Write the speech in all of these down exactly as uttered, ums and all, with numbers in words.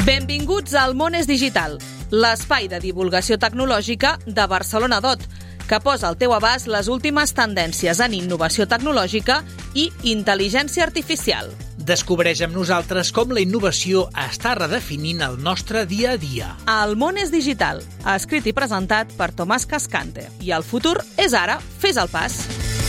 Benvinguts al Món és Digital, l'espai de divulgació tecnològica de Barcelona dot, que posa al teu abast les últimes tendències en innovació tecnològica i intel·ligència artificial. Descobreix amb nosaltres com la innovació està redefinint el nostre dia a dia. El Món és Digital, escrit i presentat per Tomàs Cascante. I el futur és ara, fes el pas.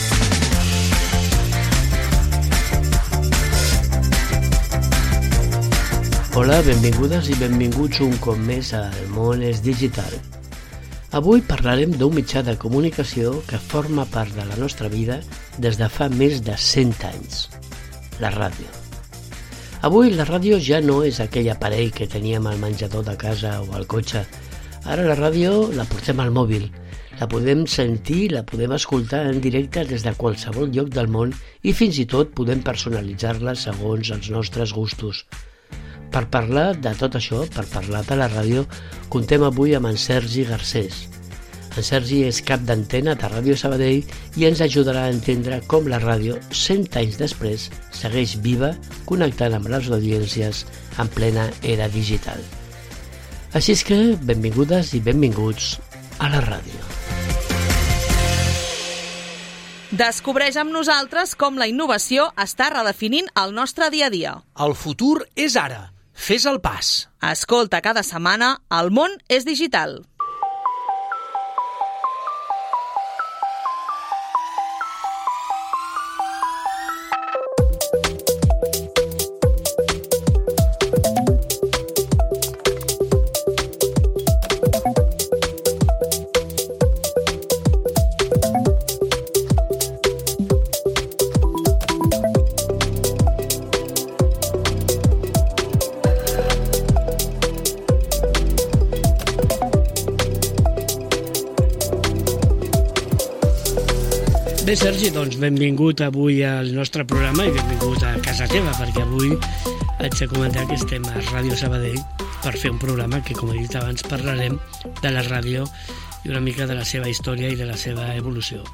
Hola, benvingudes i benvinguts un cop més al Món és Digital. Avui parlarem d'un mitjà de comunicació que forma part de la nostra vida des de fa més de cent anys, la ràdio. Avui la ràdio ja no és aquell aparell que teníem al menjador de casa o al cotxe. Ara la ràdio la portem al mòbil, la podem sentir, la podem escoltar en directe des de qualsevol lloc del món i fins i tot podem personalitzar-la segons els nostres gustos. Per parlar de tot això, per parlar de la ràdio, contem avui amb en Sergi Garcés. En Sergi és cap d'antena de Ràdio Sabadell i ens ajudarà a entendre com la ràdio, cent anys després, segueix viva, connectant amb les audiències en plena era digital. Així és que, benvingudes i benvinguts a la ràdio. Descobreix amb nosaltres com la innovació està redefinint el nostre dia a dia. El futur és ara. Fes el pas. Escolta cada setmana El Món és Digital. Bé, Sergi, doncs benvingut avui al nostre programa i benvingut a casa teva, perquè avui haig de comentar que estem a Ràdio Sabadell per fer un programa que, com he dit abans, parlarem de la ràdio i una mica de la seva història i de la seva evolució.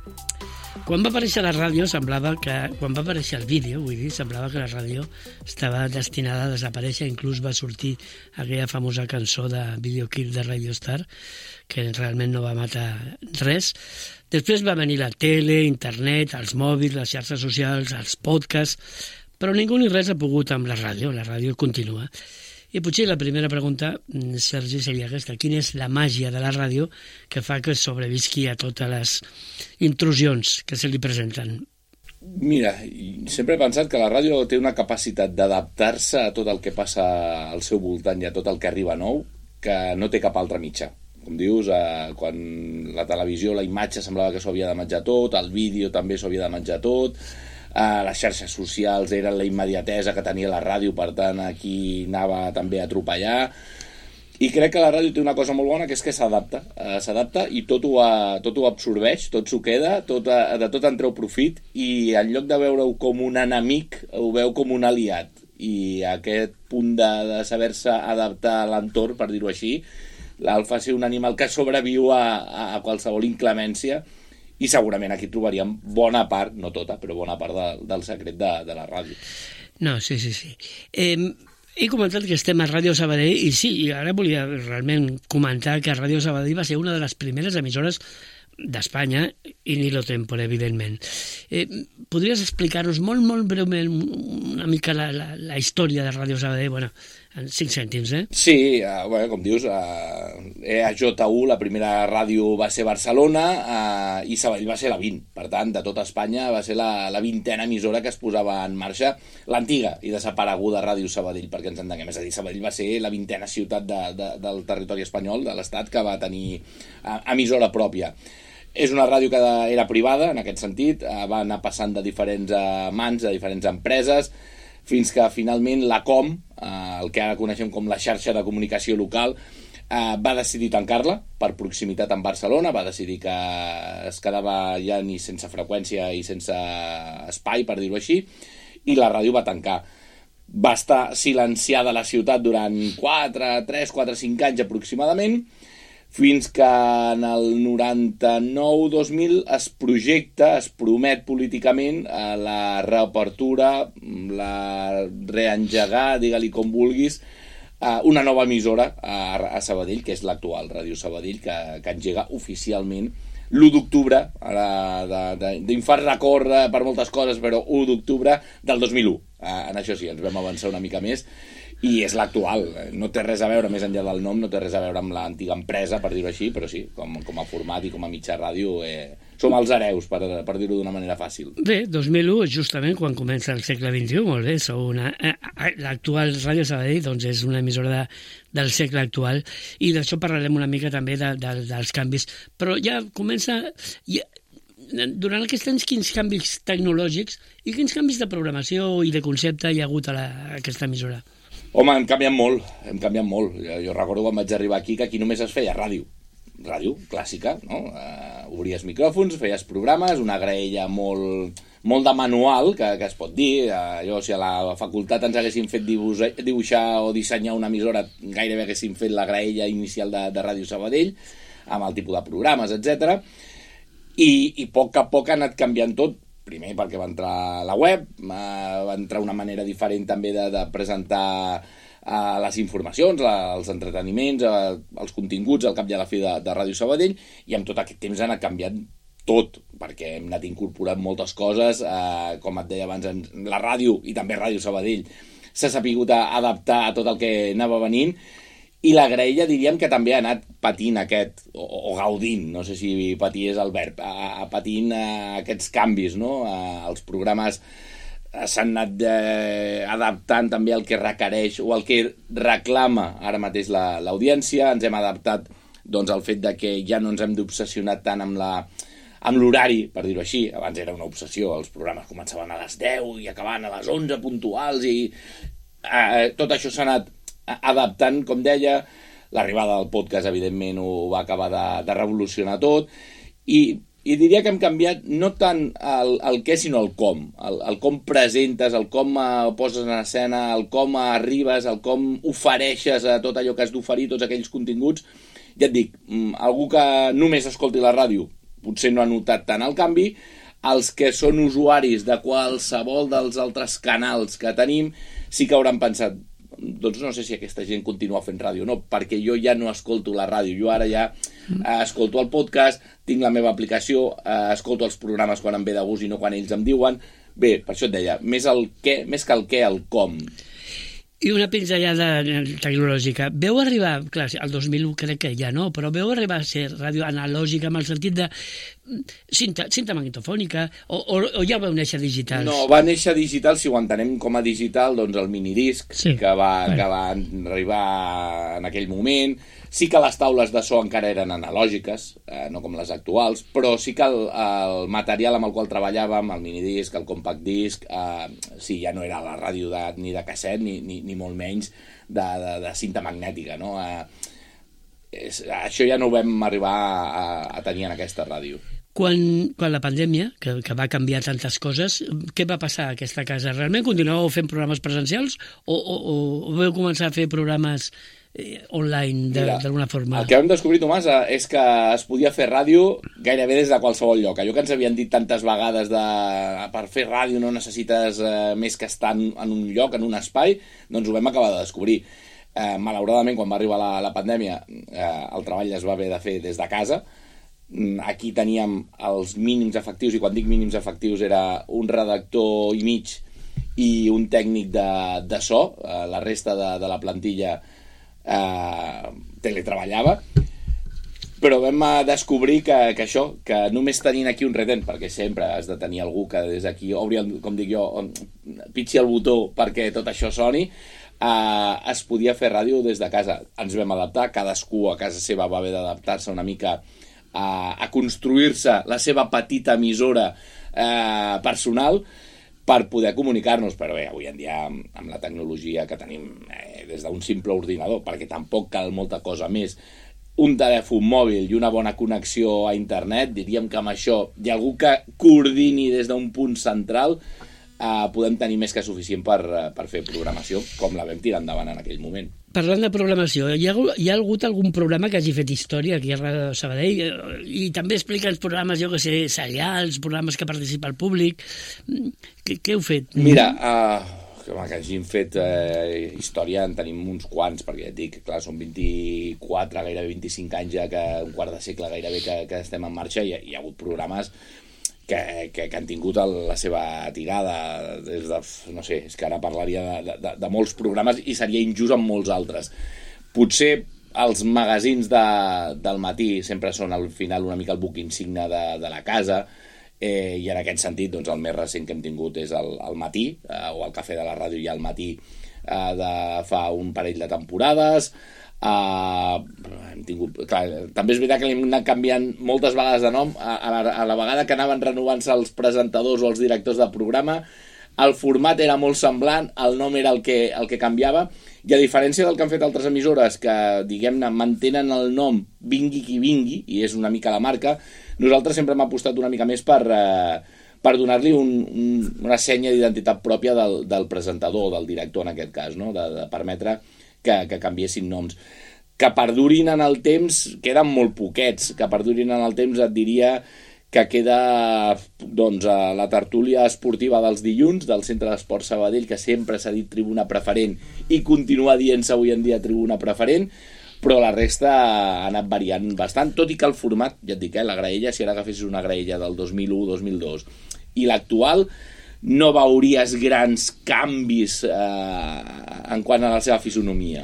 Quan va aparèixer la ràdio, semblava que... Quan va aparèixer el vídeo, vull dir, semblava que la ràdio estava destinada a desaparèixer. Inclús va sortir aquella famosa cançó de Video Kill de Radio Star, que realment no va matar res. Després va venir la tele, internet, els mòbils, les xarxes socials, els podcasts, però ningú ni res ha pogut amb la ràdio. La ràdio continua. I potser la primera pregunta, Sergi, seria aquesta. Quina és la màgia de la ràdio que fa que sobrevisqui a totes les intrusions que se li presenten? Mira, sempre he pensat que la ràdio té una capacitat d'adaptar-se a tot el que passa al seu voltant i a tot el que arriba nou que no té cap altre mitjà. Com dius, eh, quan la televisió, la imatge semblava que s'ho havia de menjar tot, el vídeo també s'ho havia de menjar tot, eh, les xarxes socials eren la immediatesa que tenia la ràdio, per tant aquí anava també a atropellar, i crec que la ràdio té una cosa molt bona, que és que s'adapta, eh, s'adapta i tot ho, ha, tot ho absorbeix, tot s'ho queda, tot, eh, de tot en treu profit, i en lloc de veure-ho com un enemic, ho veu com un aliat, i aquest punt de, de saber-se adaptar a l'entorn, per dir-ho així, el fa ser un animal que sobreviu a, a qualsevol inclemència, i segurament aquí trobaríem bona part, no tota, però bona part de, del secret de, de la ràdio. No, sí, sí, sí. Eh, he comentat que estem a Ràdio Sabadell i sí, i ara volia realment comentar que Ràdio Sabadell va ser una de les primeres emissores d'Espanya i ni lo tempore, evidentment. Eh, podries explicar-nos molt, molt breument una mica la, la, la història de Ràdio Sabadell? Bueno, en cinc cèntims, eh? Sí, uh, bueno, com dius, uh, E A J U, la primera ràdio va ser Barcelona, uh, i Sabadell va ser la vint. Per tant, de tota Espanya va ser la, la vintena emissora que es posava en marxa, l'antiga i desapareguda Ràdio Sabadell, perquè ens entenguem. És a dir, Sabadell va ser la vintena ciutat de, de, del territori espanyol, de l'Estat, que va tenir uh, emissora pròpia. És una ràdio que era privada, en aquest sentit, uh, va anar passant de diferents uh, mans, de diferents empreses, fins que finalment la Com, eh, el que ara coneixem com la xarxa de comunicació local, eh, va decidir tancar-la per proximitat amb Barcelona, va decidir que es quedava ja ni sense freqüència i sense espai, per dir-ho així, i la ràdio va tancar. Va estar silenciada a la ciutat durant quatre, tres, quatre, cinc anys aproximadament, fins que en el noranta-nou dos mil es projecta, es promet políticament la reapertura, la reengegar, digue-li com vulguis, uh, una nova emissora a, a Sabadell, que és l'actual Ràdio Sabadell, que, que engega oficialment l'u d'octubre, d'infart record per moltes coses, però u d'octubre del dos mil u. Uh, en això sí, ens vam avançar una mica més, i és l'actual. No té res a veure, més enllà del nom, no té res a veure amb l'antiga empresa, per dir-ho així, però sí, com, com a format i com a mitjà ràdio, eh, som els hereus, per, per dir-ho d'una manera fàcil. Bé, dos mil u és justament quan comença el segle vint-i-u, molt bé, sou una... Eh, l'actual Ràdio Sabadell doncs, és una emissora de, del segle actual, i d'això parlarem una mica també de, de, dels canvis, però ja comença... Ja, durant aquests anys, quins canvis tecnològics i quins canvis de programació i de concepte hi ha hagut a, la, a aquesta emissora? Home, hem canviat molt, hem canviat molt. Jo, jo recordo quan vaig arribar aquí que aquí només es feia ràdio. Ràdio clàssica, no? Uh, obries micròfons, feies programes, una graella molt, molt de manual, que, que es pot dir. Uh, jo, si a la facultat ens haguessin fet dibuixar, dibuixar o dissenyar una emissora, gairebé haguessin fet la graella inicial de, de Ràdio Sabadell, amb el tipus de programes, etcètera. I, i a poc a poc ha anat canviant tot. Primer perquè va entrar la web, va entrar una manera diferent també de, de presentar uh, les informacions, la, els entreteniments, uh, els continguts al cap i a la fi de, de Ràdio Sabadell, i amb tot aquest temps ha anat canviant tot, perquè hem anat incorporant moltes coses, uh, com et deia abans, la ràdio i també Ràdio Sabadell s'ha sapigut adaptar a tot el que anava venint, i la graella diríem que també ha anat patint aquest, o, o gaudint, no sé si patir és el verb, a, a patint a aquests canvis, no? A, els programes s'han anat eh, adaptant també al que requereix o al que reclama ara mateix la, l'audiència. Ens hem adaptat doncs, al fet de que ja no ens hem d'obsessionar tant amb la amb l'horari, per dir-ho així. Abans era una obsessió, els programes començaven a les deu i acabaven a les onze puntuals, i eh, tot això s'ha anat adaptant, com deia. L'arribada del podcast, evidentment, ho va acabar de, de revolucionar tot, i, i diria que hem canviat no tant el, el què, sinó el com. El, el com presentes, el com eh, poses en escena, el com arribes, el com ofereixes a tot allò que has d'oferir, tots aquells continguts. Ja et dic, algú que només escolti la ràdio potser no ha notat tant el canvi. Els que són usuaris de qualsevol dels altres canals que tenim sí que hauran pensat, doncs no sé si aquesta gent continua fent ràdio o no, perquè jo ja no escolto la ràdio, jo ara ja eh, escolto el podcast, tinc la meva aplicació, eh, escolto els programes quan em ve de gust i no quan ells em diuen. Bé, per això et deia, més, el què, més que el què, el com. I una pinzellada tecnològica. Veu arribar, clar, el dos mil u crec que ja no, però veu arribar a ser ràdio analògica en el sentit de cinta, cinta magnetofònica, o, o, o ja vau néixer digitals? No, va néixer digital, si ho entenem com a digital, doncs el minidisc, sí, que, va, que va arribar en aquell moment. Sí que les taules de so encara eren analògiques, eh, no com les actuals, però sí que el, el material amb el qual treballàvem, el minidisc, el compact disc, eh, sí, ja no era la ràdio de, ni de casset, ni, ni, ni molt menys de, de, de cinta magnètica, no? Eh, és, això ja no ho vam arribar a, a tenir en aquesta ràdio. Quan, quan la pandèmia, que, que va canviar tantes coses, què va passar a aquesta casa? Realment continuàveu fent programes presencials o, o, o vau començar a fer programes eh, online d'alguna forma? El que vam descobrir, Tomàs, és que es podia fer ràdio gairebé des de qualsevol lloc. Allò que ens havien dit tantes vegades de per fer ràdio no necessites eh, més que estar en, en un lloc, en un espai, doncs ho vam acabar de descobrir. Eh, malauradament, quan va arribar la, la pandèmia, eh, el treball es va haver de fer des de casa. Aquí teníem els mínims efectius, i quan dic mínims efectius era un redactor i mig i un tècnic de, de so. La resta de, de la plantilla eh, teletreballava, però vam descobrir que, que això, que només tenint aquí un retent, perquè sempre has de tenir algú que des d'aquí obri, el, com dic jo, pitxi el botó perquè tot això soni, eh, es podia fer ràdio des de casa. Ens vam adaptar, cadascú a casa seva va haver d'adaptar-se una mica a, a construir-se la seva petita emissora eh, personal per poder comunicar-nos, però bé, avui en dia amb, amb la tecnologia que tenim eh, des d'un simple ordinador, perquè tampoc cal molta cosa més, un telèfon mòbil i una bona connexió a internet, diríem que amb això hi ha algú que coordini des d'un punt central, eh, podem tenir més que suficient per, per fer programació, com la vam tirar endavant en aquell moment. Parlant de programació, hi ha, hi ha hagut algun programa que hagi fet història aquí a Ràdio Sabadell? I també explica els programes, jo que sé, serials, programes que participa el públic. Què, què heu fet? Mira, uh, home, que hagin fet eh, història en tenim uns quants, perquè ja et dic, clar, són vint-i-quatre, gairebé vint-i-cinc anys ja, que un quart de segle gairebé que, que estem en marxa, i hi ha hagut programes que, que, que han tingut el, la seva tirada des de, no sé, és que ara parlaria de, de, de molts programes i seria injust amb molts altres. Potser els magazins de, del matí sempre són al final una mica el buc insigne de, de la casa, eh, i en aquest sentit doncs, el més recent que hem tingut és el, el matí, eh, o el Cafè de la Ràdio ja al matí eh, de fa un parell de temporades. Uh, hem tingut, clar, també és veritat que l'hem anat canviant moltes vegades de nom a, a, la, a la vegada que anaven renovant-se els presentadors o els directors de programa. El format era molt semblant, el nom era el que, el que canviava, i a diferència del que han fet altres emissores que, diguem-ne, mantenen el nom vingui qui vingui, i és una mica la marca, nosaltres sempre hem apostat una mica més per, eh, per donar-li un, un, una senya d'identitat pròpia del, del presentador, del director en aquest cas, no? de, de permetre que, que canviessin noms. Que perdurin en el temps, queden molt poquets, que perdurin en el temps et diria que queda doncs, a la tertúlia esportiva dels dilluns del Centre d'Esport Sabadell, que sempre s'ha dit tribuna preferent i continua dient-se avui en dia tribuna preferent, però la resta ha anat variant bastant, tot i que el format, ja et dic, eh, la graella, si ara agafessis una graella del dos mil u dos mil dos i l'actual, no veuries grans canvis eh, en quant a la seva fisonomia.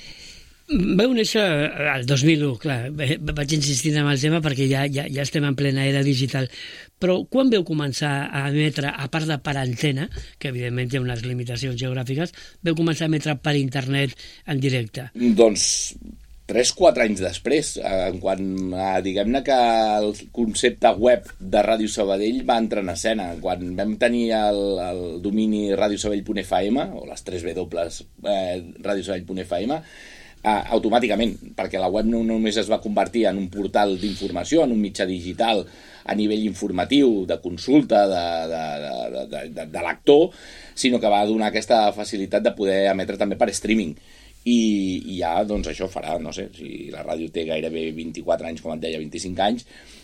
Veu néixer el dos mil u, clar, vaig insistir en el tema perquè ja, ja, ja estem en plena era digital, però quan veu començar a emetre, a part de per antena, que evidentment hi ha unes limitacions geogràfiques, veu començar a emetre per internet en directe? Doncs tres quatre anys després, en quan, diguem-ne que el concepte web de Ràdio Sabadell va entrar en escena, quan vam tenir el, el domini radiosabadell punt f m, o les tres dobles eh, radiosabadell punt f m, Uh, automàticament, perquè la web no només es va convertir en un portal d'informació, en un mitjà digital a nivell informatiu, de consulta, de, de, de, de, de, de lector, sinó que va donar aquesta facilitat de poder emetre també per streaming. I, i ja, doncs, això farà, no sé, si la ràdio té gairebé vint-i-quatre anys, com et deia, vint-i-cinc anys,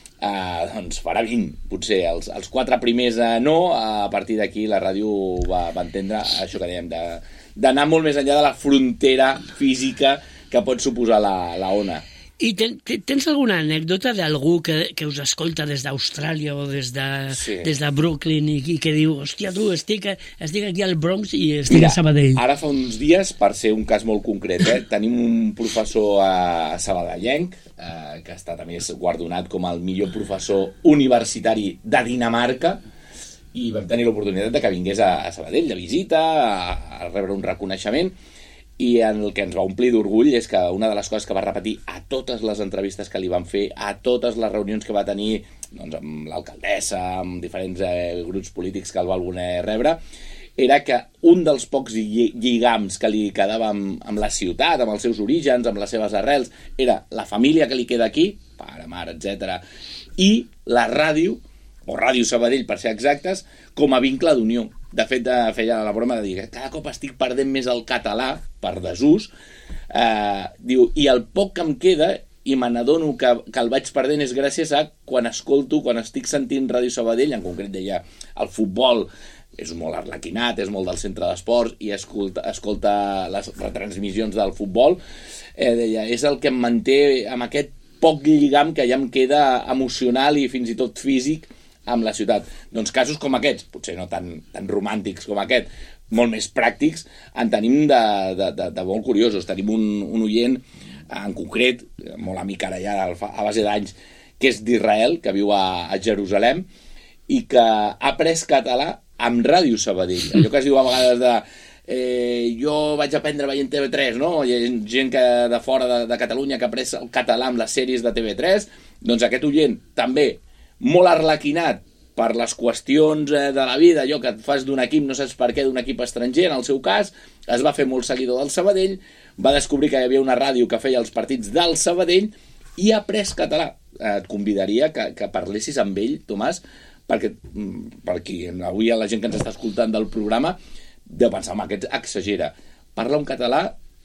uh, doncs farà vint, potser. Els, els quatre primers uh, no, a partir d'aquí la ràdio va, va entendre això que dèiem, de d'anar molt més enllà de la frontera física que pot suposar la, la ona. I ten, tens alguna anècdota d'algú que, que us escolta des d'Austràlia o des de, sí. des de Brooklyn i, i que diu, hòstia, tu, estic, estic aquí al Bronx i estic Mira, a Sabadell? Ara fa uns dies, per ser un cas molt concret, eh, tenim un professor a sabadellenc, eh, que ha estat a més guardonat com el millor professor universitari de Dinamarca, i vam tenir l'oportunitat de que vingués a, a Sabadell de visita, a, a rebre un reconeixement, i el que ens va omplir d'orgull és que una de les coses que va repetir a totes les entrevistes que li van fer, a totes les reunions que va tenir doncs, amb l'alcaldessa, amb diferents eh, grups polítics que el va voler rebre, era que un dels pocs lligams que li quedava amb, amb la ciutat, amb els seus orígens, amb les seves arrels, era la família que li queda aquí, pare, mare, etcètera, i la ràdio, o Ràdio Sabadell, per ser exactes, com a vincle d'unió. De fet, feia la broma de dir que cada cop estic perdent més el català, per desús, eh, diu, i el poc que em queda, i me n'adono que, que el vaig perdent, és gràcies a quan escolto, quan estic sentint Ràdio Sabadell, en concret deia, el futbol és molt arlequinat, és molt del centre d'esports, i escolta, escolta les retransmissions del futbol, eh, deia, és el que em manté amb aquest poc lligam que ja em queda emocional i fins i tot físic amb la ciutat. Doncs casos com aquests, potser no tan, tan romàntics com aquest, molt més pràctics, en tenim de, de, de, de molt curiosos. Tenim un, un oient, en concret, molt amic ara ja a base d'anys, que és d'Israel, que viu a, a Jerusalem, i que ha après català amb Ràdio Sabadell. Allò que es diu a vegades de eh, jo vaig aprendre veient T V tres, no? Hi ha gent que de fora de, de Catalunya que ha après el català amb les sèries de T V tres, doncs aquest oient també molt arlequinat per les qüestions de la vida, allò que et fas d'un equip, no saps per què, d'un equip estranger, en el seu cas, es va fer molt seguidor del Sabadell, va descobrir que hi havia una ràdio que feia els partits del Sabadell i ha après català. Et convidaria que, que parlessis amb ell, Tomàs, perquè, perquè avui la gent que ens està escoltant del programa deu pensar, home, aquest exagera. Parla un català,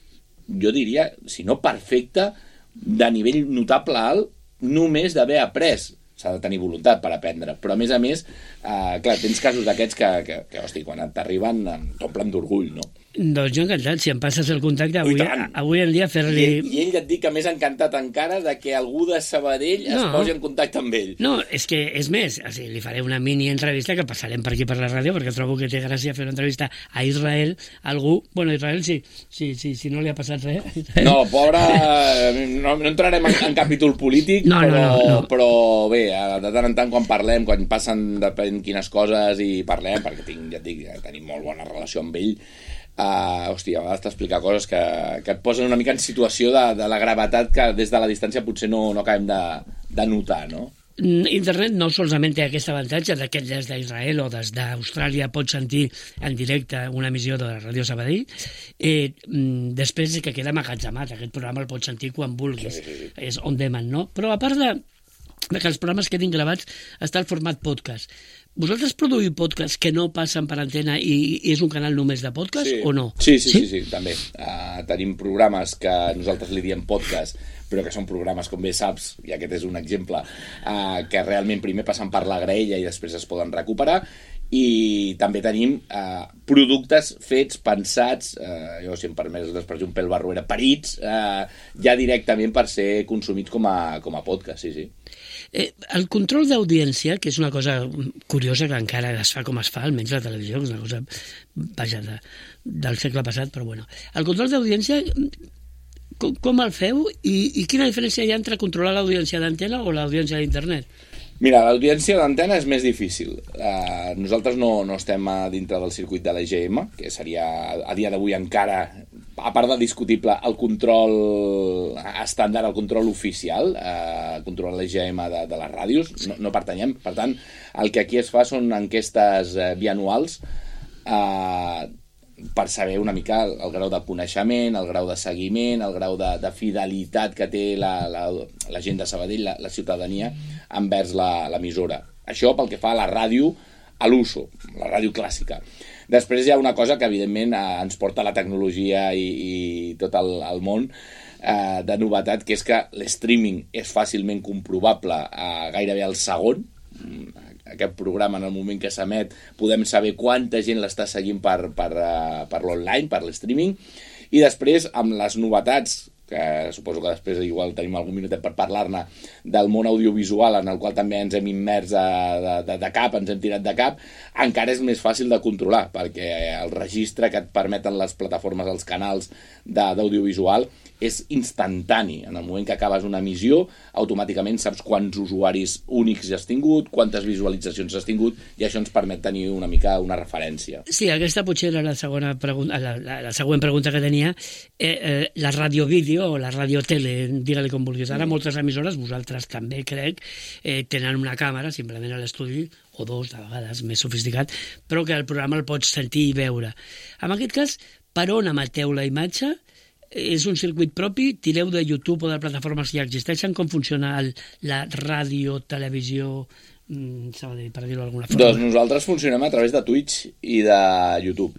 jo diria, si no perfecte, de nivell notable alt, només d'haver après s'ha de tenir voluntat per aprendre, però a més a més, eh, clar, tens casos d'aquests que, que, que, hosti, quan t'arriben t'omplen d'orgull, no? Doncs jo encantat, si em passes el contacte avui, Ui, avui en dia fer-li... I, I ell et dic que més encantat encara de que algú de Sabadell no. es posi en contacte amb ell. No, és que és més, o sigui, li faré una mini entrevista que passarem per aquí per la ràdio, perquè trobo que té gràcia fer una entrevista a Israel, algú... Bueno, Israel, sí, sí, sí, si no li ha passat res... No, pobre... No, no entrarem en, en capítol polític, no, però, no, no, no. però bé, de tant en tant quan parlem, quan passen depèn quines coses i parlem, perquè tinc, ja et dic, tenim molt bona relació amb ell, Uh, hòstia, a vegades t'explicar coses que, que et posen una mica en situació de, de la gravetat que des de la distància potser no, no acabem de, de notar, no? Internet no solament té aquest avantatge de que des d'Israel o des d'Austràlia pots sentir en directe una emissió de la Ràdio Sabadell, eh, després que queda magatzemat, aquest programa el pots sentir quan vulguis, sí, sí, sí. És on demand, no? Però a part de, de que els programes quedin gravats està el format podcast. Vosaltres produïu podcasts que no passen per antena i, i és un canal només de podcast sí. o no? Sí, sí, sí, sí, sí també. Uh, tenim programes que nosaltres li diem podcast, però que són programes, com bé saps, i aquest és un exemple, uh, que realment primer passen per la graella i després es poden recuperar, i també tenim uh, productes fets, pensats, uh, jo si em permets l'expressió un pèl barruera, parits, uh, ja directament per ser consumits com a, com a podcast, sí, sí. Eh, el control d'audiència, que és una cosa curiosa que encara es fa com es fa, almenys la televisió, que és una cosa, vaja, de, del segle passat, però bueno. El control d'audiència, com, com el feu i, i quina diferència hi ha entre controlar l'audiència d'antena o l'audiència d'internet? Mira, l'audiència d'antena és més difícil. Uh, nosaltres no, no estem a dintre del circuit de l'E G M, que seria a dia d'avui encara, a part de discutible, el control estàndard, el control oficial, uh, controlar l'E G M de, de les ràdios, no, no pertanyem. Per tant, el que aquí es fa són enquestes uh, bianuals uh, per saber una mica el, el grau de coneixement, el grau de seguiment, el grau de, de fidelitat que té la, la, la gent de Sabadell, la, la ciutadania, envers l'emissora. Això pel que fa a la ràdio, a l'uso, la ràdio clàssica. Després hi ha una cosa que, evidentment, eh, ens porta la tecnologia i, i tot el, el món eh, de novetat, que és que l'streaming és fàcilment comprovable eh, gairebé al segon. Aquest programa, en el moment que s'emet, podem saber quanta gent l'està seguint per, per, uh, per l'online, per l'streaming, i després, amb les novetats, que suposo que després igual tenim algun minutet per parlar-ne, del món audiovisual, en el qual també ens hem immers de, de, de cap, ens hem tirat de cap, encara és més fàcil de controlar, perquè el registre que et permeten les plataformes, els canals d'audiovisual, és instantani. En el moment que acabes una emissió, automàticament saps quants usuaris únics has tingut, quantes visualitzacions has tingut, i això ens permet tenir una mica una referència. Sí, aquesta potser era la segona pregunta, la, la, la següent pregunta que tenia. Eh, eh, la radiovídeo o la radiotele, digue-li com vulguis. Ara moltes emissores, vosaltres també crec, eh, tenen una càmera simplement a l'estudi, o dos, de vegades, més sofisticat, però que el programa el pots sentir i veure. En aquest cas, per on emeteu la imatge? És un circuit propi? Tireu de YouTube o de plataformes que ja existeixen? Com funciona el, la ràdio, televisió, mm, per dir-ho d'alguna forma? Doncs nosaltres funcionem a través de Twitch i de YouTube.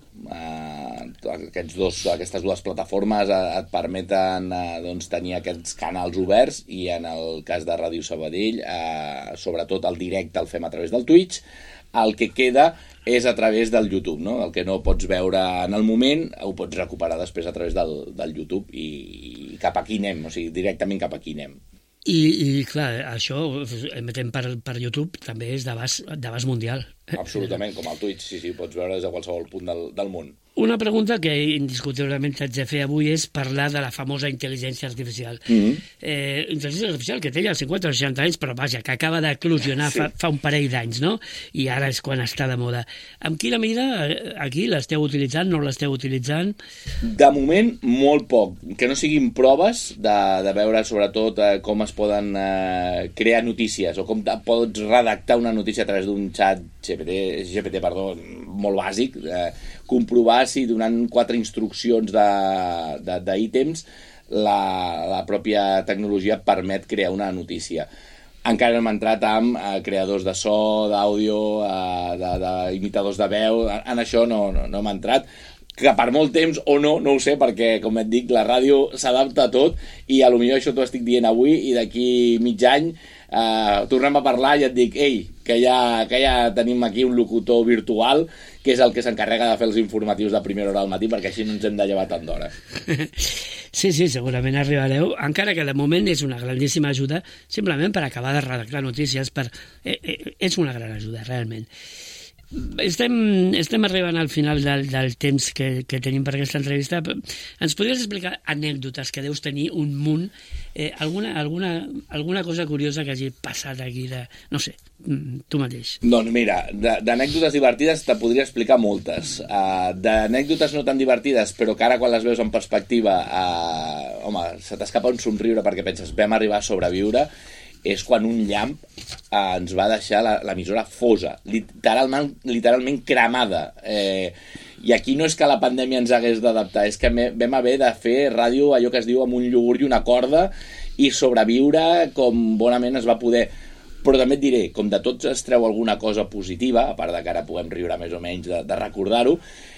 Uh, aquests dos, aquestes dues plataformes et permeten uh, doncs, tenir aquests canals oberts, i en el cas de Ràdio Sabadell, uh, sobretot el directe el fem a través del Twitch. El que queda és a través del YouTube, no? El que no pots veure en el moment ho pots recuperar després a través del, del YouTube, i, i cap aquí anem, o sigui, directament cap aquí anem. I, i clar, això emetem per, per YouTube també és d'abast mundial. Absolutament, com el Twitch, sí, sí, pots veure des de qualsevol punt del, del món. Una pregunta que indiscutiblement t'haig de fer avui és parlar de la famosa intel·ligència artificial. Mm-hmm. eh, intel·ligència artificial que té ja cinquanta o seixanta anys, però vaja, que acaba d'eclosionar sí. fa, fa un parell d'anys, no? I ara és quan està de moda. Amb quina mida aquí l'esteu utilitzant, no l'esteu utilitzant? De moment, molt poc. Que no siguin proves de, de veure sobretot eh, com es poden eh, crear notícies, o com pots redactar una notícia a través d'un xat G P T, G P T, perdó, molt bàsic, eh, comprovar si donant quatre instruccions d'ítems la, la pròpia tecnologia permet crear una notícia. Encara hem entrat amb eh, creadors de so, d'àudio, eh, d'imitadors de, de veu, en això no, no, no hem entrat. que per molt temps o no, no ho sé, perquè, com et dic, la ràdio s'adapta a tot i a lo millor això t'ho estic dient avui i d'aquí mig any eh, tornem a parlar i et dic, ei, que ja, que ja tenim aquí un locutor virtual que és el que s'encarrega de fer els informatius de primera hora al matí perquè així no ens hem de llevar tant d'hora. Sí, sí, segurament arribareu, encara que de moment és una grandíssima ajuda, simplement per acabar de redactar notícies, per... eh, eh, és una gran ajuda, realment. Estem, estem arribant al final del, del temps que, que tenim per aquesta entrevista. Ens podries explicar anècdotes que deus tenir un munt, eh, alguna, alguna, alguna cosa curiosa que hagi passat aquí, de, no sé, tu mateix? Doncs mira, d'anècdotes divertides te podria explicar moltes. Uh, d'anècdotes no tan divertides, però que ara quan les veus en perspectiva, uh, home, se t'escapa un somriure perquè penses, vam arribar a sobreviure, és quan un llamp eh, ens va deixar l'emissora fosa, literalment, literalment cremada. Eh, I aquí no és que la pandèmia ens hagués d'adaptar, és que vam haver de fer ràdio, allò que es diu amb un iogurt i una corda, i sobreviure com bonament es va poder. Però també et diré, com de tots es treu alguna cosa positiva, a part de que ara puguem riure més o menys de, de recordar-ho,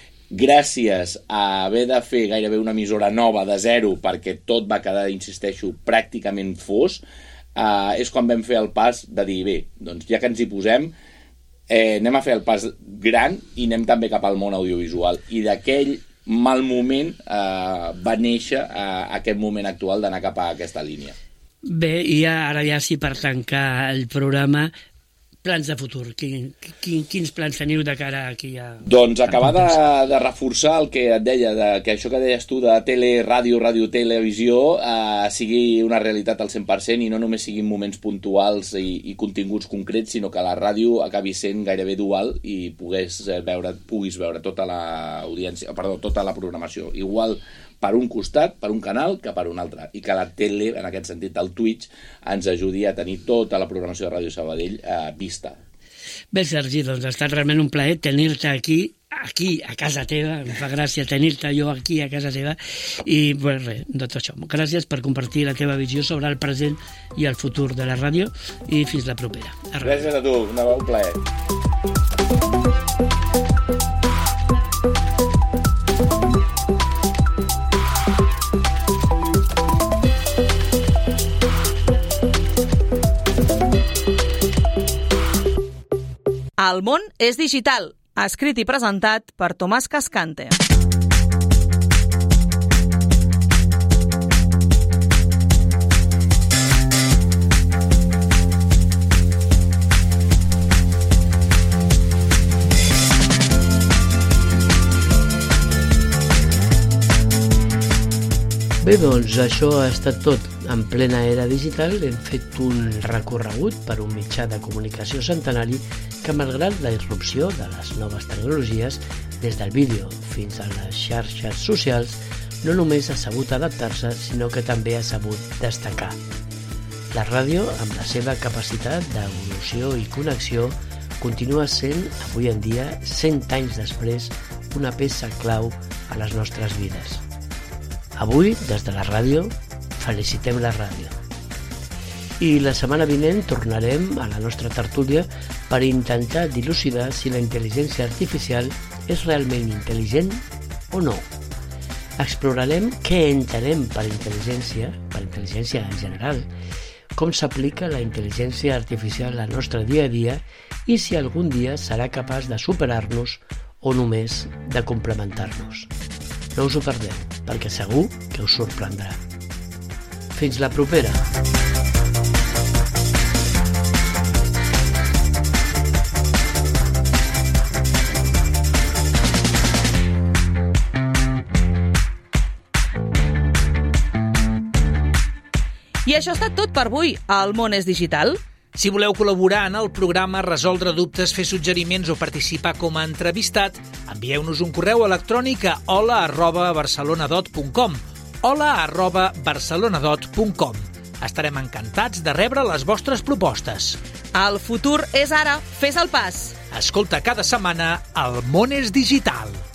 gràcies a haver de fer gairebé una emissora nova de zero, perquè tot va quedar, insisteixo, pràcticament fos, Uh, és quan vam fer el pas de dir, bé, doncs ja que ens hi posem, eh, anem a fer el pas gran i anem també cap al món audiovisual. I d'aquell mal moment eh, va néixer uh, aquest moment actual d'anar cap a aquesta línia. Bé, i ara ja sí, per tancar el programa, plans de futur. Quin, quin, quins plans teniu de cara aquí a... Doncs acabar de, de reforçar el que et deia, de, que això que deies tu de tele, ràdio, ràdio, televisió eh, sigui una realitat al cent per cent i no només siguin moments puntuals i, i continguts concrets, sinó que la ràdio acabi sent gairebé dual i pugues veure, puguis veure tota la audiència, perdó, tota la programació igual per un costat, per un canal, que per un altre. I que la tele, en aquest sentit, el Twitch, ens ajudi a tenir tota la programació de Ràdio Sabadell eh, vista. Bé, Sergi, doncs ha estat realment un plaer tenir-te aquí, aquí, a casa teva. Em fa gràcia tenir-te jo aquí, a casa teva. I, bé, res, tot això. Gràcies per compartir la teva visió sobre el present i el futur de la ràdio i fins la propera. Gràcies a tu, un plaer. El món és digital, escrit i presentat per Tomàs Cascante. Bé, doncs això ha estat tot. En plena era digital hem fet un recorregut per un mitjà de comunicació centenari que, malgrat la irrupció de les noves tecnologies, des del vídeo fins a les xarxes socials, no només ha sabut adaptar-se, sinó que també ha sabut destacar. La ràdio, amb la seva capacitat d'evolució i connexió, continua sent, avui en dia, cent anys després, una peça clau a les nostres vides. Avui, des de la ràdio, felicitem la ràdio. I la setmana vinent tornarem a la nostra tertúlia per intentar dilucidar si la intel·ligència artificial és realment intel·ligent o no. Explorarem què entenem per intel·ligència, per intel·ligència en general, com s'aplica la intel·ligència artificial al nostre dia a dia i si algun dia serà capaç de superar-nos o només de complementar-nos. No us ho perdeu, perquè segur que us sorprendrà. Fins la propera! I això ha estat tot per avui. El món és digital. Si voleu col·laborar en el programa, resoldre dubtes, fer suggeriments o participar com a entrevistat, envieu-nos un correu electrònic a hola arroba barcelonadot punt com hola arroba barcelonadot punt com. Estarem encantats de rebre les vostres propostes. El futur és ara. Fes el pas. Escolta cada setmana El món és digital.